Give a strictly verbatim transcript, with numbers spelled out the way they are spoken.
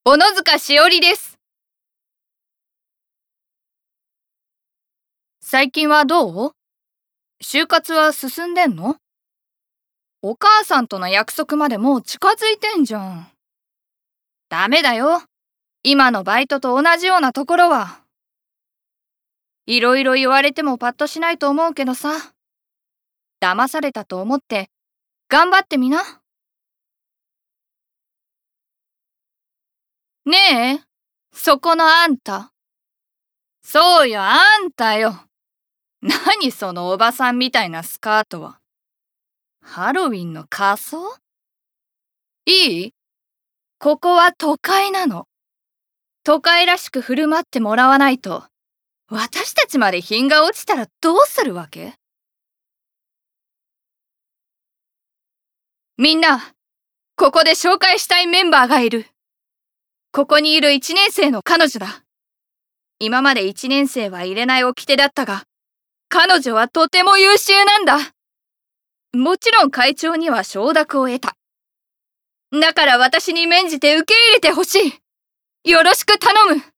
小野塚しおりです。最近はどう？就活は進んでんの？お母さんとの約束までもう近づいてんじゃん。ダメだよ。今のバイトと同じようなところは。いろいろ言われてもパッとしないと思うけどさ。騙されたと思って頑張ってみな。ねえ、そこのあんた。そうよ、あんたよ。何そのおばさんみたいなスカートは。ハロウィンの仮装？いい？ここは都会なの。都会らしく振る舞ってもらわないと、私たちまで品が落ちたらどうするわけ？みんな、ここで紹介したいメンバーがいる。ここにいるいちねん生の彼女だ。今までいちねん生は入れない掟だったが、彼女はとても優秀なんだ。もちろん会長には承諾を得た。だから私に免じて受け入れてほしい。よろしく頼む。